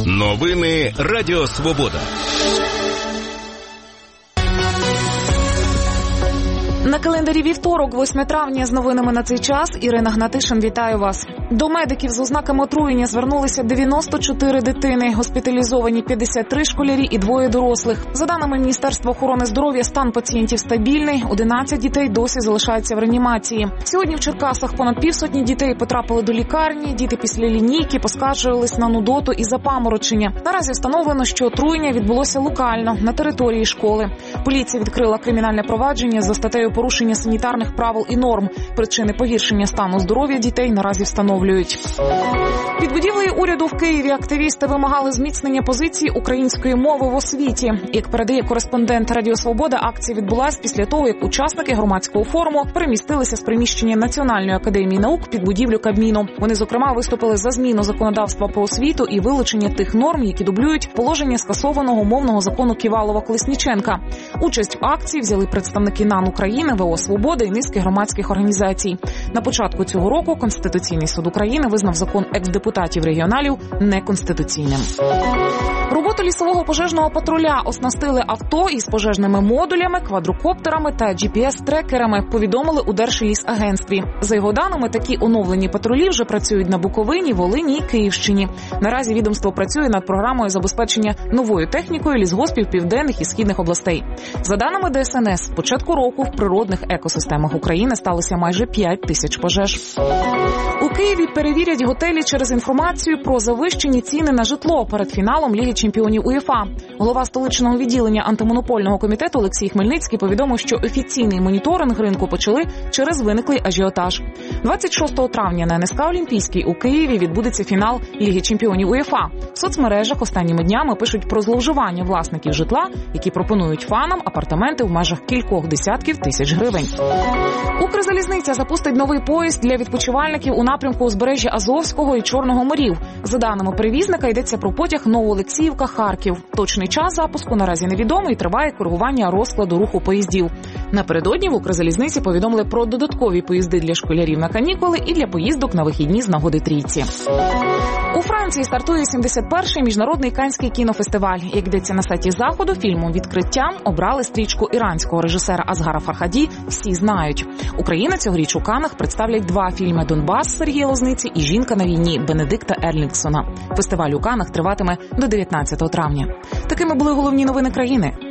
Новини Радіо Свобода. На календарі вівторок, 8 травня, з новинами на цей час. Ірина Гнатишин, вітаю вас. До медиків з ознаками отруєння звернулися 94 дитини, госпіталізовані 53 школярі і 2 дорослих. За даними Міністерства охорони здоров'я, стан пацієнтів стабільний, 11 дітей досі залишаються в реанімації. Сьогодні в Черкасах понад півсотні дітей потрапили до лікарні, діти після лінійки поскаржились на нудоту і запаморочення. Наразі встановлено, що отруєння відбулося локально, на території школи. Поліція відкрила кримінальне провадження за статтею порушення санітарних правил і норм. Причини погіршення стану здоров'я дітей наразі встановлюють. Під будівлею уряду в Києві активісти вимагали зміцнення позиції української мови в освіті. Як передає кореспондент Радіо Свобода, акція відбулась після того, як учасники громадського форуму перемістилися з приміщення Національної академії наук під будівлю Кабміну. Вони, зокрема, виступили за зміну законодавства про освіту і вилучення тих норм, які дублюють положення скасованого мовного закону Ківалова-Колесніченка. Участь в акції взяли представники НАН України, ВО «Свобода» і низки громадських організацій. На початку цього року Конституційний суд України визнав закон екс-депутатів-регіоналів неконституційним. Роботу лісового пожежного патруля оснастили авто із пожежними модулями, квадрокоптерами та GPS-трекерами, повідомили у Держлісагентстві. За його даними, такі оновлені патрулі вже працюють на Буковині, Волині і Київщині. Наразі відомство працює над програмою забезпечення новою технікою лісгоспів південних і східних областей. За даними ДСНС, з початку року в природних екосистемах України сталося майже 5 тисяч пожеж. У Києві перевірять готелі через інформацію про завищені ціни на житло перед фіналом Ліги чемпіонів УЄФА. Голова столичного відділення антимонопольного комітету Олексій Хмельницький повідомив, що офіційний моніторинг ринку почали через виниклий ажіотаж. 26 травня на НСК Олімпійській у Києві відбудеться фінал Ліги чемпіонів УЄФА. В соцмережах останніми днями пишуть про зловживання власників житла, які пропонують фанам апартаменти в межах кількох десятків тисяч гривень. Укрзалізниця запустить новий поїзд для відпочивальників у напрямку узбережжя Азовського і Чорного морів. За даними перевізника, йдеться про потяг Новоолексіївка-Харків. Точний час запуску наразі невідомий і триває коригування розкладу руху поїздів. Напередодні в Укрзалізниці повідомили про додаткові поїзди для школярів на канікули і для поїздок на вихідні з нагоди Трійці. У Франції стартує 71-й міжнародний Каннський кінофестиваль. Як йдеться на сайті Заходу, фільмом «Відкриттям» обрали стрічку іранського режисера Асгара Фархаді «Всі знають». Україна цьогоріч у Каннах представлять 2 фільми «Донбас» Сергія Лозниці і «Жінка на війні» Бенедикта Ерлінгсона. Фестиваль у Каннах триватиме до 19 травня. Такими були головні новини країни.